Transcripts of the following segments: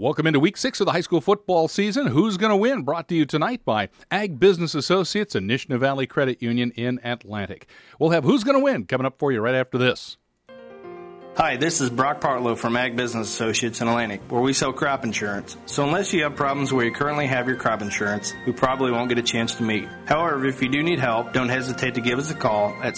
Welcome into Week 6 of the high school football season. Who's going to win? Brought to you tonight by Ag Business Associates and Nishnah Valley Credit Union in Atlantic. We'll have Who's Going to Win coming up for you right after this. Hi, this is Brock Partlow from Ag Business Associates in Atlantic, where we sell crop insurance. So unless you have problems where you currently have your crop insurance, we probably won't get a chance to meet. However, if you do need help, don't hesitate to give us a call at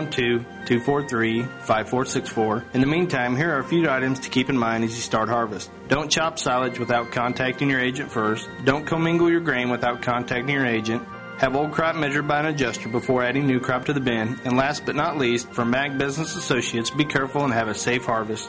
712-243-5464. In the meantime, here are a few items to keep in mind as you start harvest. Don't chop silage without contacting your agent first. Don't commingle your grain without contacting your agent. Have old crop measured by an adjuster before adding new crop to the bin. And last but not least, from Ag Business Associates, be careful and have a safe harvest.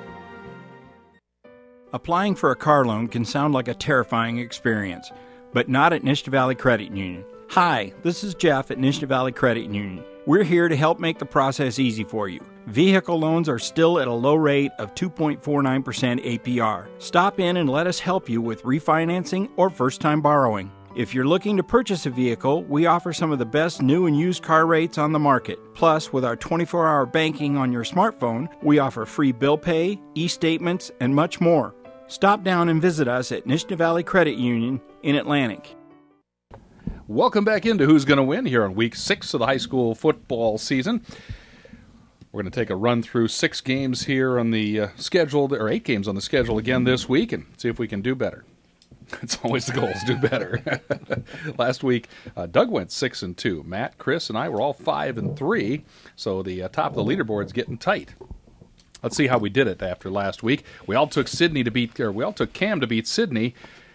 Applying for a car loan can sound like a terrifying experience, but not at Nishnah Valley Credit Union. Hi, this is Jeff at Nishnah Valley Credit Union. We're here to help make the process easy for you. Vehicle loans are still at a low rate of 2.49% APR. Stop in and let us help you with refinancing or first-time borrowing. If you're looking to purchase a vehicle, we offer some of the best new and used car rates on the market. Plus, with our 24-hour banking on your smartphone, we offer free bill pay, e-statements, and much more. Stop down and visit us at Nishnah Valley Credit Union in Atlantic. Welcome back into Who's Going to Win here on Week 6 of the high school football season. We're going to take a run through 6 games here on the schedule, or 8 games on the schedule again this week, and see if we can do better. It's always the goal, is do better. Last week, Doug went 6-2. Matt, Chris, and I were all 5-3, so the top of the leaderboard's getting tight. Let's see how we did it after last week. We all took Cam to beat Sydney.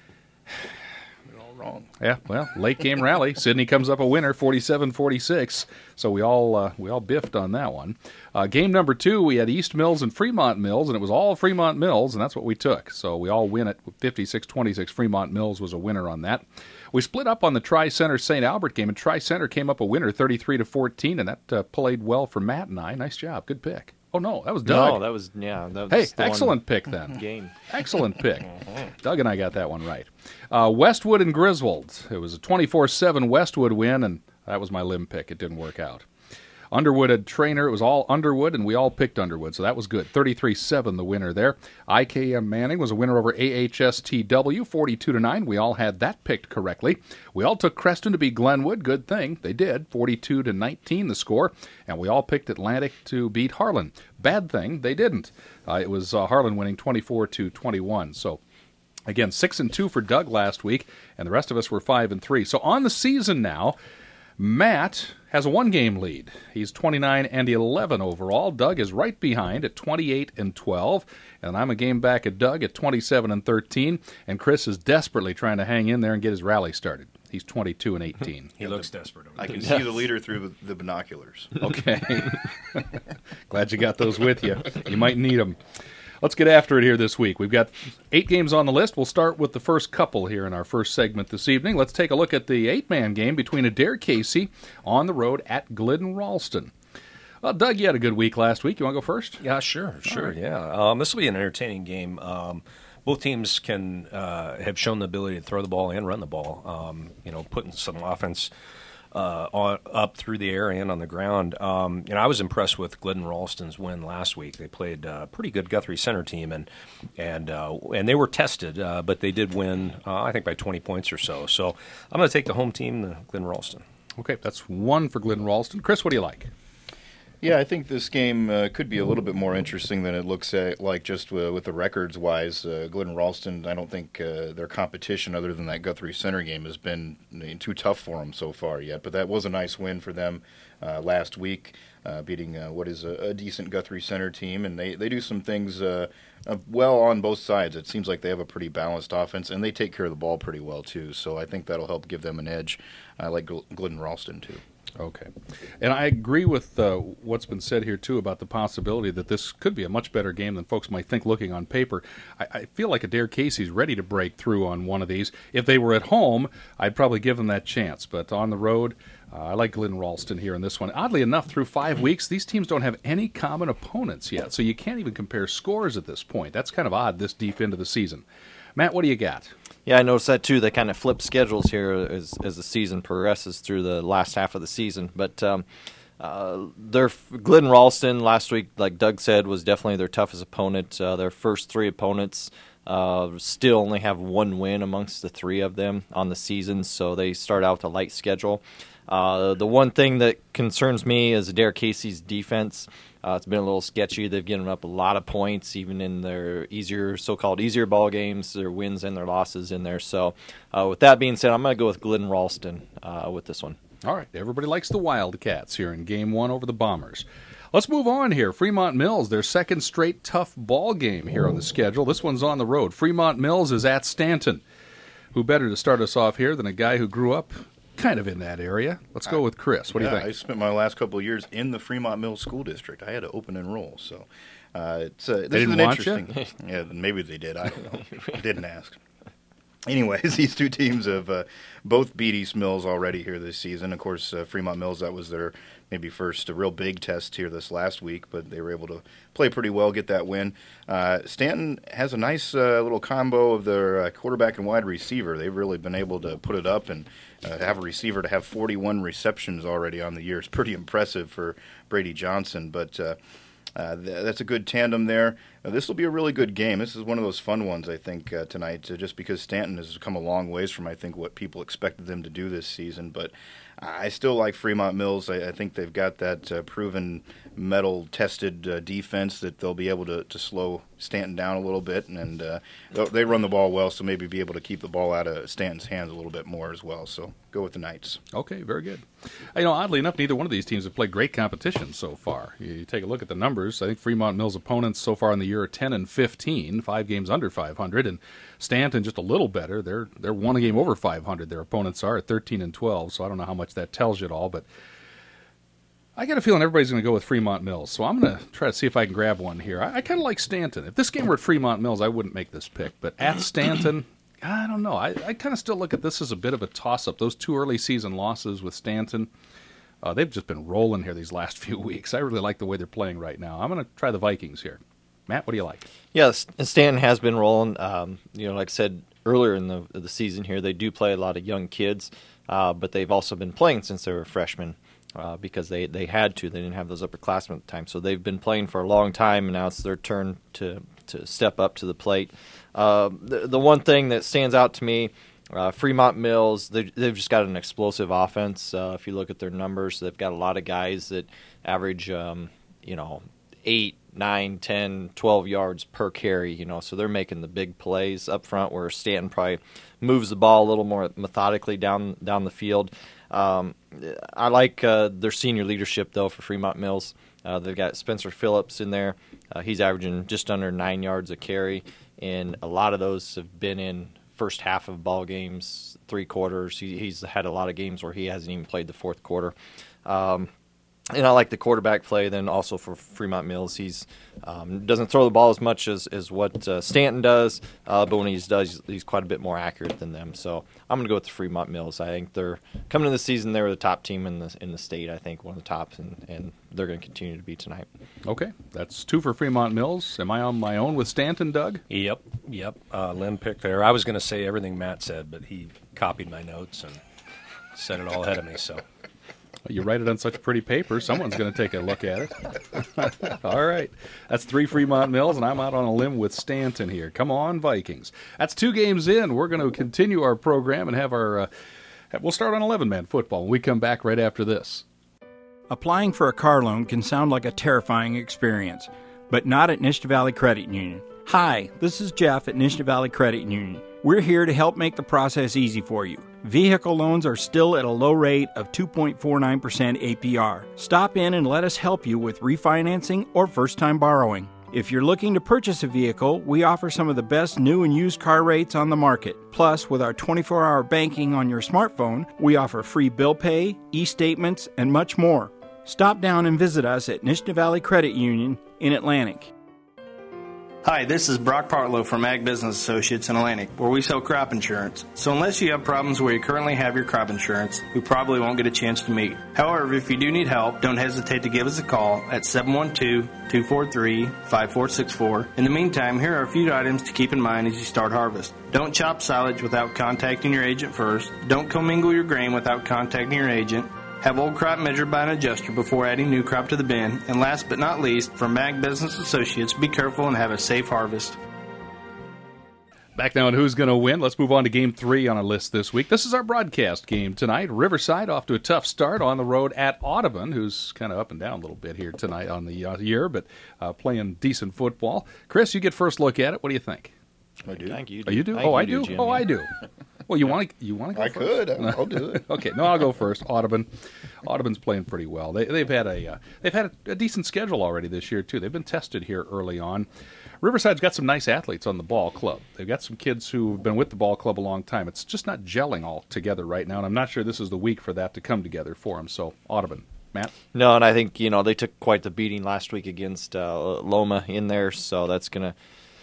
We're all wrong. Yeah, well, late game rally. Sydney comes up a winner, 47-46. So we all biffed on that one. Game number 2, we had East Mills and Fremont Mills, and it was all Fremont Mills, and that's what we took. So we all win it. 56-26. Fremont Mills was a winner on that. We split up on the Tri-Center St. Albert game, and Tri-Center came up a winner, 33-14, and that played well for Matt and I. Nice job. Good pick. Oh, no, that was Doug. No, that was hey, excellent pick then. Game. Excellent pick. Doug and I got that one right. Westwood and Griswold. It was a 24-7 Westwood win, and that was my limb pick. It didn't work out. Underwood had Trainer. It was all Underwood, and we all picked Underwood, so that was good. 33-7 the winner there. IKM Manning was a winner over AHSTW, 42-9. We all had that picked correctly. We all took Creston to beat Glenwood. Good thing. They did. 42-19 the score. And we all picked Atlantic to beat Harlan. Bad thing. They didn't. It was Harlan winning 24-21. So, again, 6-2 for Doug last week, and the rest of us were 5-3. So on the season now, Matt has a 1-game lead. He's 29-11 overall. Doug is right behind at 28-12, and I'm a game back at Doug at 27-13. And Chris is desperately trying to hang in there and get his rally started. He's 22-18. He looks desperate. I can see the leader through the binoculars. Okay. Glad you got those with you. You might need them. Let's get after it here this week. We've got 8 games on the list. We'll start with the first couple here in our first segment this evening. Let's take a look at the 8-man game between Adair Casey on the road at Glidden Ralston. Well, Doug, you had a good week last week. You want to go first? Yeah, sure, right. yeah. This will be an entertaining game. Both teams can have shown the ability to throw the ball and run the ball. Putting some offense up through the air and on the ground. I was impressed with Glidden Ralston's win last week. They played a pretty good Guthrie Center team, and they were tested, but they did win, I think, by 20 points or so. So I'm going to take the home team, the Glidden Ralston. Okay, that's 1 for Glidden Ralston. Chris, what do you like? Yeah, I think this game could be a little bit more interesting than it looks like just with the records-wise. Glidden Ralston, I don't think their competition other than that Guthrie Center game has been too tough for them so far yet. But that was a nice win for them last week, beating what is a decent Guthrie Center team. And they do some things well on both sides. It seems like they have a pretty balanced offense, and they take care of the ball pretty well, too. So I think that'll help give them an edge. I like Glidden Ralston, too. Okay. And I agree with what's been said here, too, about the possibility that this could be a much better game than folks might think looking on paper. I feel like Adair Casey's ready to break through on one of these. If they were at home, I'd probably give them that chance. But on the road, I like Glidden Ralston here in this one. Oddly enough, through 5 weeks, these teams don't have any common opponents yet, so you can't even compare scores at this point. That's kind of odd this deep into the season. Matt, what do you got? Yeah, I noticed that too. They kind of flip schedules here as the season progresses through the last half of the season. But their Glidden Ralston last week, like Doug said, was definitely their toughest opponent. Their first 3 opponents Still only have one win amongst the three of them on the season, so they start out with a light schedule. The one thing that concerns me is Adair Casey's defense. It's been a little sketchy. They've given up a lot of points, even in their so-called easier ball games, their wins and their losses in there. So with that being said, I'm going to go with Glidden Ralston with this one. All right, everybody likes the Wildcats here in Game 1 over the Bombers. Let's move on here. Fremont Mills, their second straight tough ball game here on the schedule. This one's on the road. Fremont Mills is at Stanton. Who better to start us off here than a guy who grew up kind of in that area? Let's go with Chris. What do you think? I spent my last couple of years in the Fremont Mills School District. I had to open enroll, so this is an interesting. Yeah, maybe they did. I don't know. I didn't ask. Anyways, these two teams have both beat East Mills already here this season. Of course, Fremont Mills, that was their maybe first real big test here this last week, but they were able to play pretty well, get that win. Stanton has a nice little combo of their quarterback and wide receiver. They've really been able to put it up, and have a receiver to have 41 receptions already on the year. It's pretty impressive for Brady Johnson, but that's a good tandem there. This will be a really good game. This is one of those fun ones, I think, tonight, just because Stanton has come a long ways from, I think, what people expected them to do this season. But I still like Fremont Mills. I think they've got that proven, metal-tested defense that they'll be able to slow Stanton down a little bit. And they run the ball well, so maybe be able to keep the ball out of Stanton's hands a little bit more as well. So go with the Knights. Okay, very good. Oddly enough, neither one of these teams have played great competition so far. You take a look at the numbers. I think Fremont Mills' opponents so far in the year are 10-15, 5 games under 500, and Stanton just a little better. They're one game over 500. Their opponents are at 13-12. So I don't know how much that tells you at all, but I got a feeling everybody's going to go with Fremont Mills. So I'm going to try to see if I can grab one here. I kind of like Stanton. If this game were at Fremont Mills, I wouldn't make this pick, but at Stanton, I don't know. I kind of still look at this as a bit of a toss-up. Those 2 early season losses with Stanton, they've just been rolling here these last few weeks. I really like the way they're playing right now. I'm going to try the Vikings here. Matt, what do you like? Yeah, Stanton has been rolling. Like I said earlier in the season here, they do play a lot of young kids, but they've also been playing since they were freshmen because they had to. They didn't have those upperclassmen at the time. So they've been playing for a long time, and now it's their turn to step up to the plate. The one thing that stands out to me, Fremont Mills, they've just got an explosive offense. If you look at their numbers, they've got a lot of guys that average, 8, 9, 10, 12 yards per carry, so they're making the big plays up front where Stanton probably moves the ball a little more methodically down the field. I like their senior leadership, though, for Fremont Mills. They've got Spencer Phillips in there. He's averaging just under 9 yards a carry, and a lot of those have been in first half of ball games, 3 quarters. He's had a lot of games where he hasn't even played the fourth quarter. And I like the quarterback play. Then also for Fremont Mills, he's doesn't throw the ball as much as what Stanton does, but when he does, he's quite a bit more accurate than them. So I'm going to go with the Fremont Mills. I think they're coming into the season. They were the top team in the state. I think one of the tops, and they're going to continue to be tonight. Okay, that's 2 for Fremont Mills. Am I on my own with Stanton, Doug? Yep. Lim picked there. I was going to say everything Matt said, but he copied my notes and said it all ahead of me. So. You write it on such pretty paper, someone's going to take a look at it. All right. That's 3 Fremont Mills, and I'm out on a limb with Stanton here. Come on, Vikings. That's 2 games in. We're going to continue our program and have our we'll start on 11-man football when we come back right after this. Applying for a car loan can sound like a terrifying experience, but not at Nishta Valley Credit Union. Hi, this is Jeff at Nishta Valley Credit Union. We're here to help make the process easy for you. Vehicle loans are still at a low rate of 2.49% APR. Stop in and let us help you with refinancing or first-time borrowing. If you're looking to purchase a vehicle, we offer some of the best new and used car rates on the market. Plus, with our 24-hour banking on your smartphone, we offer free bill pay, e-statements, and much more. Stop down and visit us at Nishta Valley Credit Union in Atlantic. Hi, this is Brock Partlow from Ag Business Associates in Atlantic, where we sell crop insurance. So unless you have problems where you currently have your crop insurance, we probably won't get a chance to meet. However, if you do need help, don't hesitate to give us a call at 712-243-5464. In the meantime, here are a few items to keep in mind as you start harvest. Don't chop silage without contacting your agent first. Don't commingle your grain without contacting your agent. Have old crop measured by an adjuster before adding new crop to the bin. And last but not least, from Ag Business Associates, be careful and have a safe harvest. Back now on Who's Going to Win. Let's move on to Game 3 on our list this week. This is our broadcast game tonight. Riverside off to a tough start on the road at Audubon, who's kind of up and down a little bit here tonight on the year, but playing decent football. Chris, you get first look at it. What do you think? I do. Thank you. Oh, you do? Thank Oh, I you do? Jim, Oh, yeah. I do. Well, you want to go I first? could. I'll do it. Okay, no, I'll go first. Audubon's playing pretty well. They've had a decent schedule already this year too. They've been tested here early on. Riverside's got some nice athletes on the ball club. They've got some kids who've been with the ball club a long time. It's just not gelling all together right now, and I'm not sure this is the week for that to come together for them. So Audubon, Matt. No, and I think they took quite the beating last week against Loma in there, so that's gonna.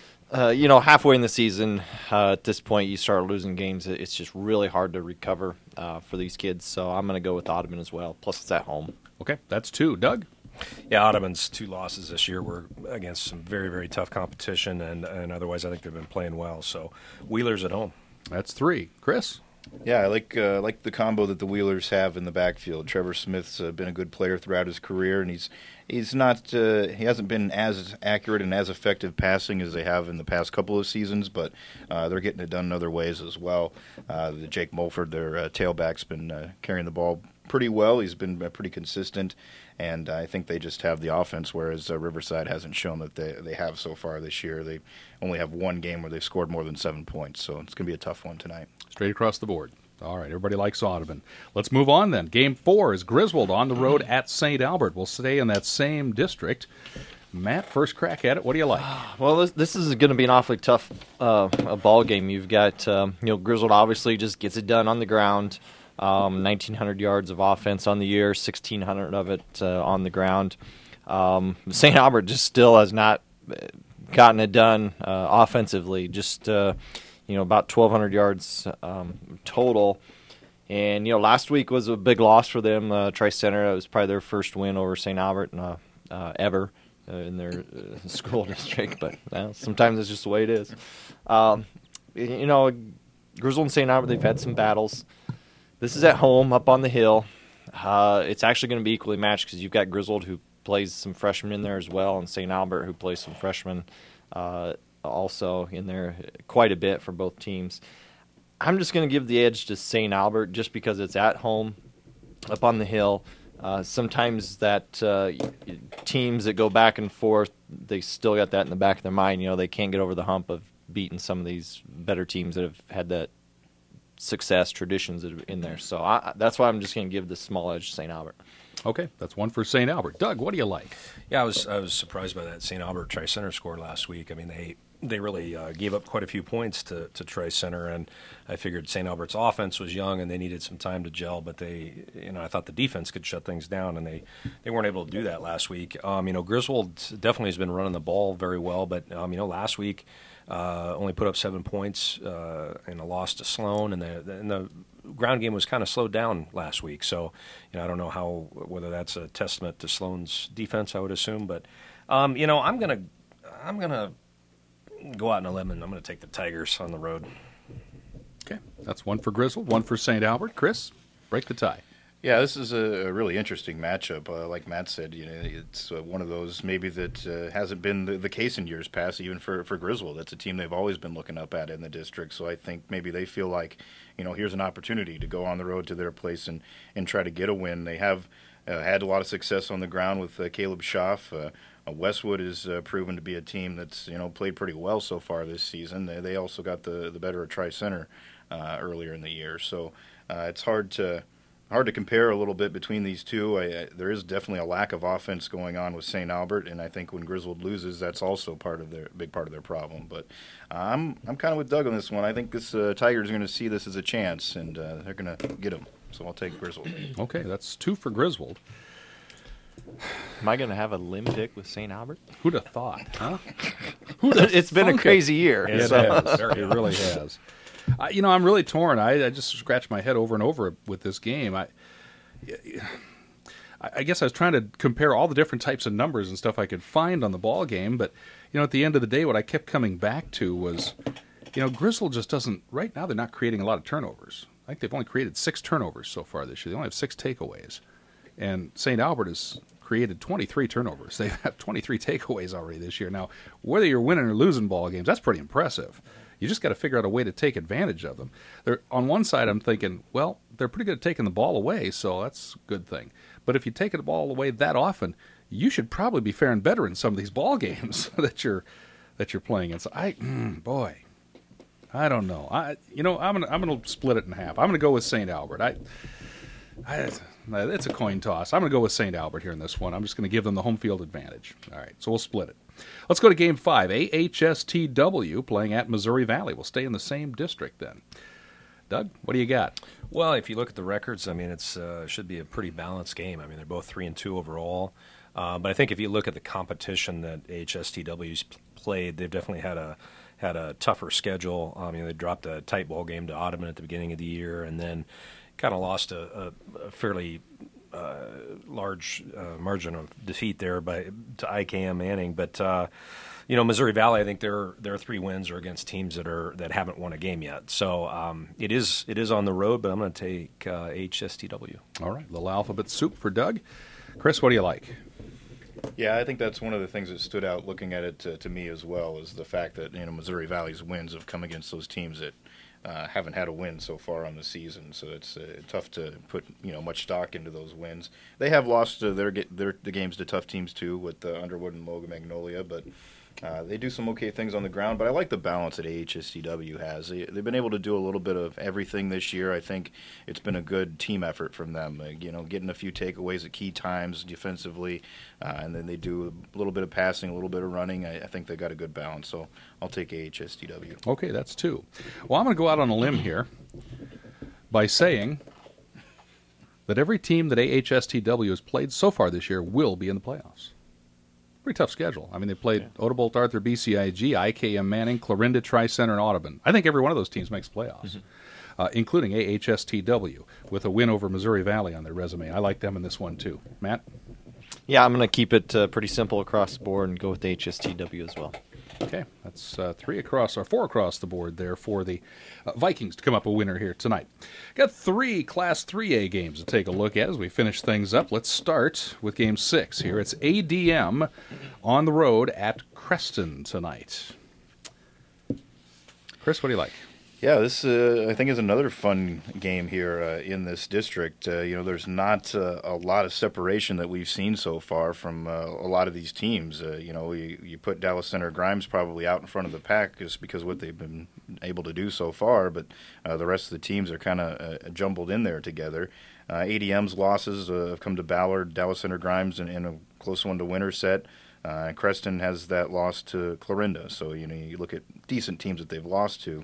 Halfway in the season, at this point, you start losing games. It's just really hard to recover for these kids. So I'm going to go with Audubon as well. Plus, it's at home. Okay, that's 2. Doug? Yeah, Audubon's 2 losses this year were against some very, very tough competition, and otherwise I think they've been playing well. So Wheeler's at home. That's 3. Chris? Yeah, I like the combo that the Wheelers have in the backfield. Trevor Smith's been a good player throughout his career, and he hasn't been as accurate and as effective passing as they have in the past couple of seasons, but they're getting it done in other ways as well. Jake Mulford, their tailback's been carrying the ball pretty well. He's been pretty consistent, and I think they just have the offense, whereas Riverside hasn't shown that they have so far this year. They only have one game where they've scored more than 7 points, so it's going to be a tough one tonight. Straight across the board. All right, everybody likes Audubon. Let's move on then. Game 4 is Griswold on the road at St. Albert. We'll stay in that same district. Matt, first crack at it. What do you like? Well, this is going to be an awfully tough a ball game. You've got Griswold obviously just gets it done on the ground. 1,900 yards of offense on the year, 1,600 of it on the ground. St. Albert just still has not gotten it done offensively. Just about 1,200 yards total. And last week was a big loss for them. Tri-Center, it was probably their first win over St. Albert ever in their school district. But sometimes it's just the way it is. Griswold and St. Albert, they've had some battles. This is at home, up on the hill. It's actually going to be equally matched because you've got Griswold, who plays some freshmen in there as well, and St. Albert, who plays some freshmen also in there quite a bit for both teams. I'm just going to give the edge to St. Albert just because it's at home, up on the hill. Sometimes that teams that go back and forth, they still got that in the back of their mind. They can't get over the hump of beating some of these better teams that have had that success traditions in there. So that's why I'm just going to give the small edge to St. Albert. Okay, that's 1 for St. Albert. Doug, what do you like? Yeah, I was surprised by that St. Albert Tri-Center score last week. I mean, they really gave up quite a few points to Tri-Center, and I figured St. Albert's offense was young and they needed some time to gel, but I thought the defense could shut things down, and they weren't able to do that last week. Griswold definitely has been running the ball very well, but last week only put up 7 points in a loss to Sloan, and the ground game was kind of slowed down last week. So, I don't know whether that's a testament to Sloan's defense, I would assume, but I'm gonna go out on a limb, and I'm gonna take the Tigers on the road. Okay, that's 1 for Griswold, 1 for St. Albert. Chris, break the tie. Yeah, this is a really interesting matchup. Like Matt said, it's one of those maybe that hasn't been the case in years past, even for Griswold. That's a team they've always been looking up at in the district. So I think maybe they feel like, here's an opportunity to go on the road to their place and try to get a win. They have had a lot of success on the ground with Caleb Schaff. Westwood is proven to be a team that's played pretty well so far this season. They also got the better of Tri-Center earlier in the year. So it's hard to compare a little bit between these two. There is definitely a lack of offense going on with St. Albert, and I think when Griswold loses, that's also big part of their problem. But I'm kind of with Doug on this one. I think this Tigers are going to see this as a chance, and they're going to get them. So I'll take Griswold. Okay, that's 2 for Griswold. Am I going to have a limb pick with St. Albert? Who'd have thought, huh? It's been a crazy year. It has. It really has. I'm really torn. I just scratched my head over and over with this game. I guess I was trying to compare all the different types of numbers and stuff I could find on the ball game, but at the end of the day, what I kept coming back to was, Griswold just doesn't. Right now, they're not creating a lot of turnovers. I think they've only created 6 turnovers so far this year. They only have 6 takeaways, and St. Albert has created 23 turnovers. They've had 23 takeaways already this year. Now, whether you're winning or losing ball games, that's pretty impressive. You just got to figure out a way to take advantage of them. On one side, I'm thinking, well, they're pretty good at taking the ball away, so that's a good thing. But if you take the ball away that often, you should probably be faring better in some of these ball games that you're playing. And so I don't know. I'm gonna split it in half. I'm gonna go with St. Albert. It's a coin toss. I'm gonna go with St. Albert here in this one. I'm just gonna give them the home field advantage. All right, so we'll split it. Let's go to Game 5. AHSTW playing at Missouri Valley. We'll stay in the same district then. Doug, what do you got? Well, if you look at the records, I mean, it's should be a pretty balanced game. I mean, they're both 3-2 overall. But I think if you look at the competition that AHSTW's played, they've definitely had a tougher schedule. They dropped a tight ball game to Ottoman at the beginning of the year, and then kind of lost a fairly large margin of defeat there to IKM Manning. But Missouri Valley, I think their 3 wins are against teams that haven't won a game yet. So it is on the road, but I'm going to take HSTW. All right, little alphabet soup for Doug. Chris, what do you like? Yeah, I think that's one of the things that stood out looking at it to me as well, is the fact that Missouri Valley's wins have come against those teams that haven't had a win so far on the season. So it's tough to put much stock into those wins. They have lost the games to tough teams too, with Underwood and Logan Magnolia, but they do some okay things on the ground. But I like the balance that AHSTW has. They've been able to do a little bit of everything this year. I think it's been a good team effort from them. Getting a few takeaways at key times defensively, and then they do a little bit of passing, a little bit of running. I think they got a good balance. So I'll take AHSTW. Okay, that's 2. Well, I'm going to go out on a limb here by saying that every team that AHSTW has played so far this year will be in the playoffs. Pretty tough schedule. I mean, they played Odebolt, Arthur, BCIG, IKM Manning, Clarinda, Tri-Center, and Audubon. I think every one of those teams makes playoffs, including AHSTW, with a win over Missouri Valley on their resume. I like them in this one, too. Matt? Yeah, I'm going to keep it pretty simple across the board and go with HSTW as well. Okay, that's 4 across the board there for the Vikings to come up a winner here tonight. Got 3 Class 3A games to take a look at as we finish things up. Let's start with Game 6 here. It's ADM on the road at Creston tonight. Chris, what do you like? Yeah, this I think is another fun game here in this district. There's not a lot of separation that we've seen so far from a lot of these teams. You put Dallas Center Grimes probably out in front of the pack just because of what they've been able to do so far, but the rest of the teams are kind of jumbled in there together. ADM's losses have come to Ballard, Dallas Center Grimes, and a close one to Winterset. And Creston has that loss to Clarinda. So you look at decent teams that they've lost to.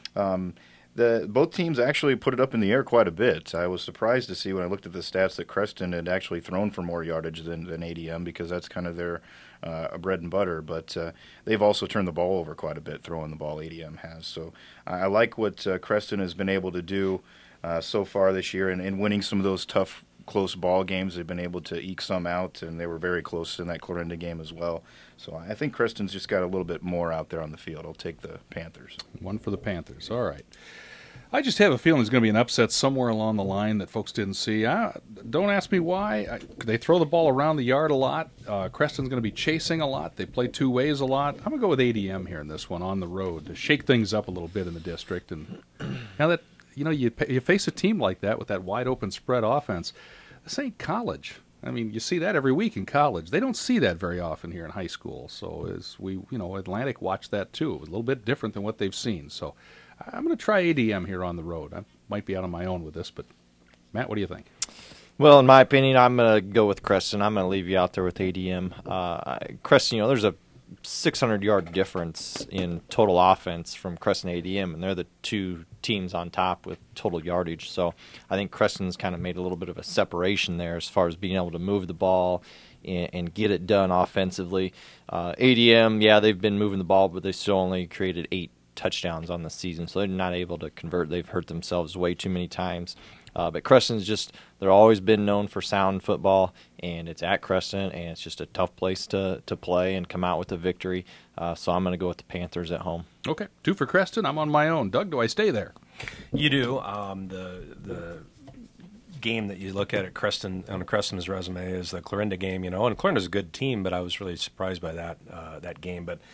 Both teams actually put it up in the air quite a bit. I was surprised to see when I looked at the stats that Creston had actually thrown for more yardage than ADM, because that's kind of their bread and butter. But they've also turned the ball over quite a bit, throwing the ball, ADM has. So I like what Creston has been able to do so far this year, and winning some of those tough, close ball games. They've been able to eke some out, and they were very close in that Clarinda game as well. So I think Creston's just got a little bit more out there on the field. I'll take the Panthers. 1 for the Panthers. All right. I just have a feeling there's going to be an upset somewhere along the line that folks didn't see. Don't ask me why. They throw the ball around the yard a lot. Creston's going to be chasing a lot. They play 2 ways a lot. I'm going to go with ADM here in this one on the road to shake things up a little bit in the district. And now that you face a team like that with that wide open spread offense, this ain't college. I mean, you see that every week in college. They don't see that very often here in high school. So as we, Atlantic watched that too. It was a little bit different than what they've seen. So I'm going to try ADM here on the road. I might be out on my own with this, but Matt, what do you think? Well, in my opinion, I'm going to go with Creston. I'm going to leave you out there with ADM. Creston, there's a 600-yard difference in total offense from Creston ADM, and they're the 2 teams on top with total yardage. So I think Creston's kind of made a little bit of a separation there as far as being able to move the ball and get it done offensively. ADM, yeah, they've been moving the ball, but they still only created 8 touchdowns on the season, so they're not able to convert. They've hurt themselves way too many times. But Creston's they're always been known for sound football, and it's at Creston, and it's just a tough place to play and come out with a victory. So I'm going to go with the Panthers at home. Okay, 2 for Creston. I'm on my own. Doug, do I stay there? You do. The game that you look at Creston on Creston's resume is the Clarinda game, and Clarinda's a good team, but I was really surprised by that game. But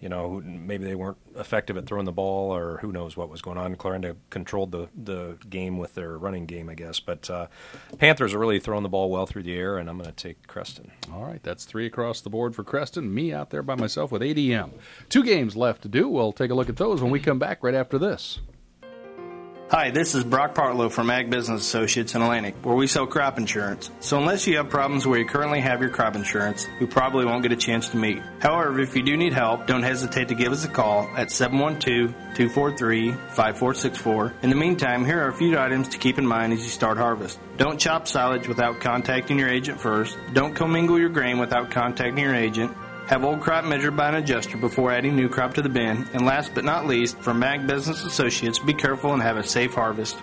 maybe they weren't effective at throwing the ball, or who knows what was going on. Clarinda controlled the game with their running game, I guess. But Panthers are really throwing the ball well through the air, and I'm going to take Creston. All right, that's 3 across the board for Creston. Me out there by myself with ADM. 2 games left to do. We'll take a look at those when we come back right after this. Hi, this is Brock Partlow from Ag Business Associates in Atlantic, where we sell crop insurance. So unless you have problems where you currently have your crop insurance, we probably won't get a chance to meet. However, if you do need help, don't hesitate to give us a call at 712-243-5464. In the meantime, here are a few items to keep in mind as you start harvest. Don't chop silage without contacting your agent first. Don't commingle your grain without contacting your agent. Have old crop measured by an adjuster before adding new crop to the bin. And last but not least, from Ag Business Associates, be careful and have a safe harvest.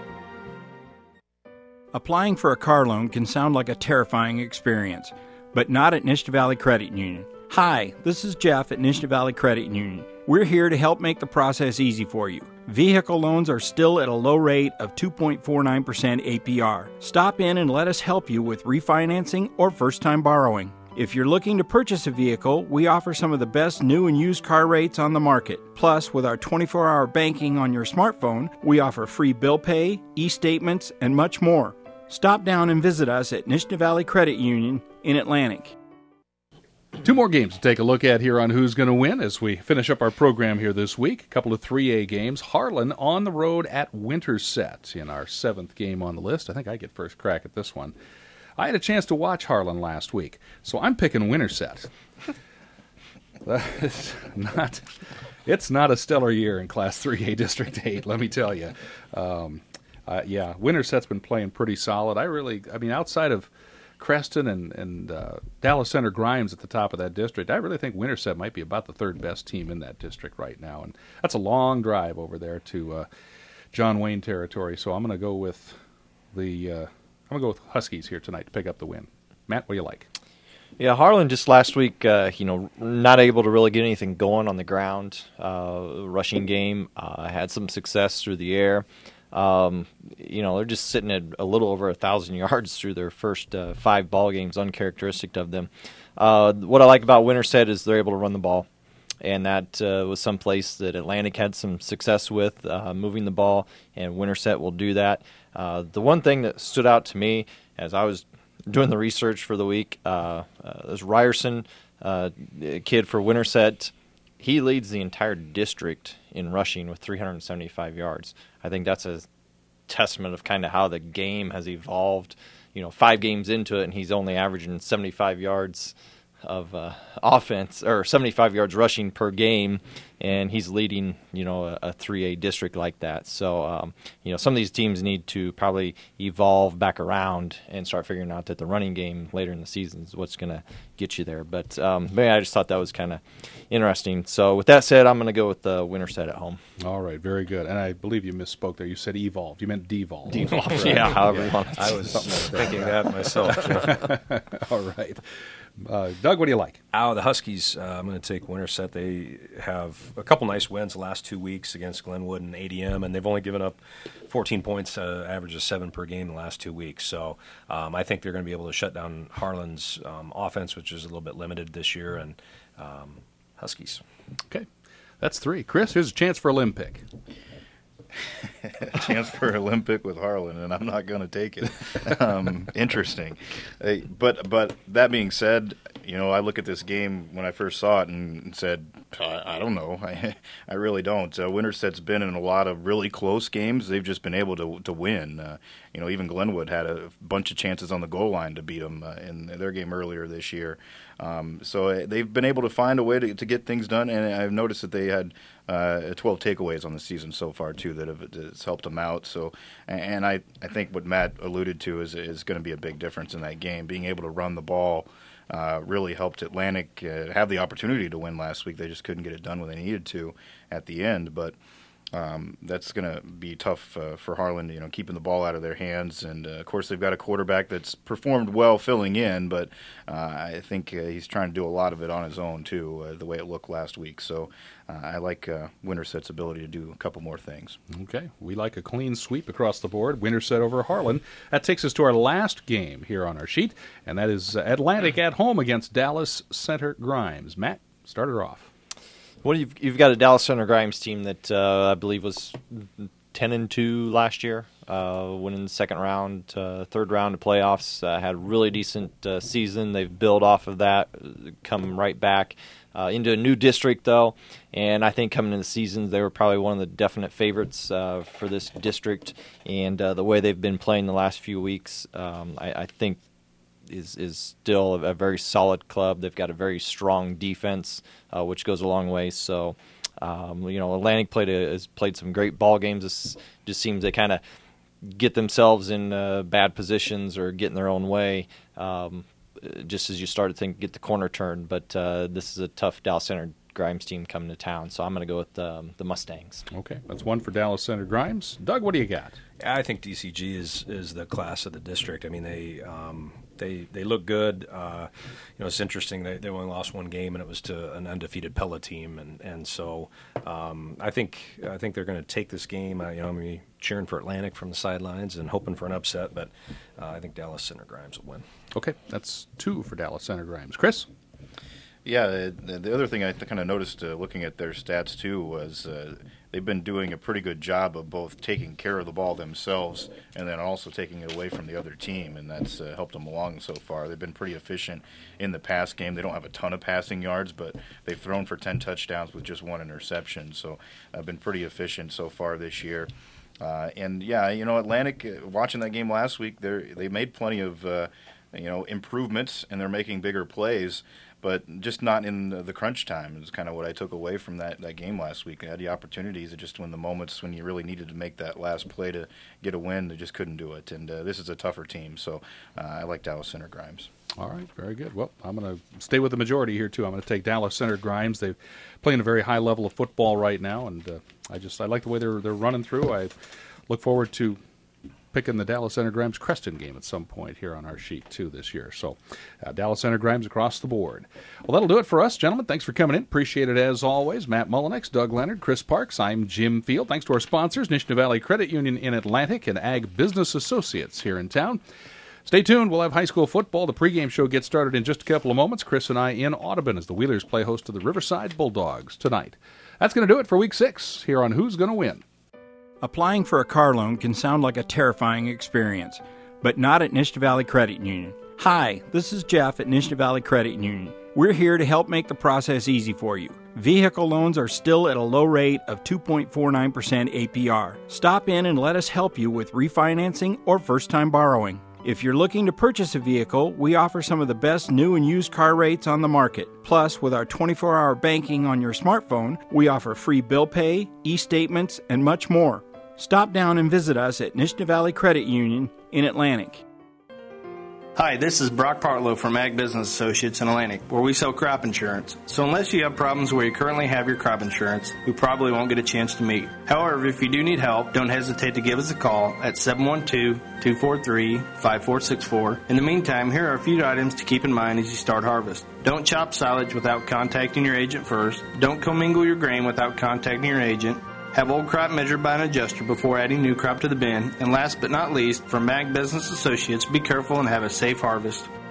Applying for a car loan can sound like a terrifying experience, but not at Nishta Valley Credit Union. Hi, this is Jeff at Nishta Valley Credit Union. We're here to help make the process easy for you. Vehicle loans are still at a low rate of 2.49% APR. Stop in and let us help you with refinancing or first-time borrowing. If you're looking to purchase a vehicle, we offer some of the best new and used car rates on the market. Plus, with our 24-hour banking on your smartphone, we offer free bill pay, e-statements, and much more. Stop down and visit us at Nishta Valley Credit Union in Atlantic. 2 more games to take a look at here on who's going to win as we finish up our program here this week. A couple of 3A games. Harlan on the road at Winterset in our 7th game on the list. I think I get first crack at this one. I had a chance to watch Harlan last week, so I'm picking Winterset. It's not a stellar year in Class 3A District 8, let me tell you. Winterset's been playing pretty solid. I mean, outside of Creston and Dallas Center Grimes at the top of that district, I really think Winterset might be about the 3rd best team in that district right now. And that's a long drive over there to John Wayne territory, so I'm going to go with Huskies here tonight to pick up the win. Matt, what do you like? Yeah, Harlan just last week, not able to really get anything going on the ground. Rushing game, had some success through the air. They're just sitting at a little over 1,000 yards through their first 5 ball games, uncharacteristic of them. What I like about Winterset is they're able to run the ball, and that was some place that Atlantic had some success with, moving the ball, and Winterset will do that. The one thing that stood out to me as I was doing the research for the week is Ryerson, a kid for Winterset. He leads the entire district in rushing with 375 yards. I think that's a testament of kind of how the game has evolved. 5 games into it, and he's only averaging 75 yards of offense, or 75 yards rushing per game, and he's leading, a 3A district like that. So, some of these teams need to probably evolve back around and start figuring out that the running game later in the season is what's going to get you there. But I just thought that was kind of interesting. So, with that said, I'm going to go with the Winterset at home. All right, very good. And I believe you misspoke there. You said evolved. You meant devolved. Devolved, right. yeah, however you want it. I was thinking that myself. All right. Doug, what do you like? The Huskies, I'm going to take Winterset. They have a couple nice wins the last 2 weeks against Glenwood and ADM, and they've only given up 14 points, average of 7 per game the last 2 weeks. So I think they're going to be able to shut down Harlan's offense, which is a little bit limited this year, and Huskies. Okay. That's 3. Chris, here's a chance for a limb pick. A chance for an Olympic with Harlan, and I'm not going to take it. Interesting. But that being said, I look at this game when I first saw it and said, I don't know. I really don't. Winterset's been in a lot of really close games. They've just been able to win. Even Glenwood had a bunch of chances on the goal line to beat them in their game earlier this year. So they've been able to find a way to get things done, and I've noticed that they had 12 takeaways on the season so far too that has helped them out. So, and I think what Matt alluded to is going to be a big difference in that game. Being able to run the ball really helped Atlantic have the opportunity to win last week. They just couldn't get it done when they needed to at the end, but. That's going to be tough for Harlan, keeping the ball out of their hands. And, of course, they've got a quarterback that's performed well filling in, but I think he's trying to do a lot of it on his own, too, the way it looked last week. So I like Winterset's ability to do a couple more things. Okay. We like a clean sweep across the board. Winterset over Harlan. That takes us to our last game here on our sheet, and that is Atlantic at home against Dallas Center Grimes. Matt, start her off. Well, you've got a Dallas Center Grimes team that I believe was 10-2 last year, winning the second round, third round of playoffs. Had a really decent season. They've built off of that, come right back into a new district, though. And I think coming into the season, they were probably one of the definite favorites for this district. And the way they've been playing the last few weeks, I think is still a very solid club. They've got a very strong defense, which goes a long way. So, Atlantic has played some great ball games. It just seems they kind of get themselves in bad positions or get in their own way, just as you start to think get the corner turned. But this is a tough Dallas Center Grimes team coming to town, so I'm going to go with the Mustangs. Okay, that's one for Dallas Center Grimes. Doug, what do you got? I think DCG is the class of the district. I mean, they look good. It's interesting. They only lost one game, and it was to an undefeated Pella team, and so I think they're going to take this game. I'm cheering for Atlantic from the sidelines and hoping for an upset, but I think Dallas Center Grimes will win. Okay, that's 2 for Dallas Center Grimes. Chris? Yeah, the other thing I kind of noticed looking at their stats, too, was they've been doing a pretty good job of both taking care of the ball themselves and then also taking it away from the other team, and that's helped them along so far. They've been pretty efficient in the pass game. They don't have a ton of passing yards, but they've thrown for 10 touchdowns with just 1 interception, so been pretty efficient so far this year. Atlantic, watching that game last week, they made plenty of improvements, and they're making bigger plays, but just not in the crunch time is kind of what I took away from that game last week. They had the opportunities, just when the moments when you really needed to make that last play to get a win, they just couldn't do it. And this is a tougher team, so I like Dallas Center Grimes. All right, very good. Well, I'm going to stay with the majority here, too. I'm going to take Dallas Center Grimes. They're playing a very high level of football right now, and I like the way they're running through. I look forward to picking the Dallas Center Grimes Creston game at some point here on our sheet, too, this year. So, Dallas Center Grimes across the board. Well, that'll do it for us, gentlemen. Thanks for coming in. Appreciate it as always. Matt Mullinex, Doug Leonard, Chris Parks. I'm Jim Field. Thanks to our sponsors, Nishnah Valley Credit Union in Atlantic and Ag Business Associates here in town. Stay tuned. We'll have high school football. The pregame show gets started in just a couple of moments. Chris and I in Audubon as the Wheelers play host to the Riverside Bulldogs tonight. That's going to do it for Week 6 here on Who's Going to Win. Applying for a car loan can sound like a terrifying experience, but not at Nishnah Valley Credit Union. Hi, this is Jeff at Nishnah Valley Credit Union. We're here to help make the process easy for you. Vehicle loans are still at a low rate of 2.49% APR. Stop in and let us help you with refinancing or first-time borrowing. If you're looking to purchase a vehicle, we offer some of the best new and used car rates on the market. Plus, with our 24-hour banking on your smartphone, we offer free bill pay, e-statements, and much more. Stop down and visit us at Nishnah Valley Credit Union in Atlantic. Hi, this is Brock Partlow from Ag Business Associates in Atlantic, where we sell crop insurance. So unless you have problems where you currently have your crop insurance, we probably won't get a chance to meet. However, if you do need help, don't hesitate to give us a call at 712-243-5464. In the meantime, here are a few items to keep in mind as you start harvest. Don't chop silage without contacting your agent first. Don't commingle your grain without contacting your agent. Have old crop measured by an adjuster before adding new crop to the bin. And last but not least, from Ag Business Associates, be careful and have a safe harvest.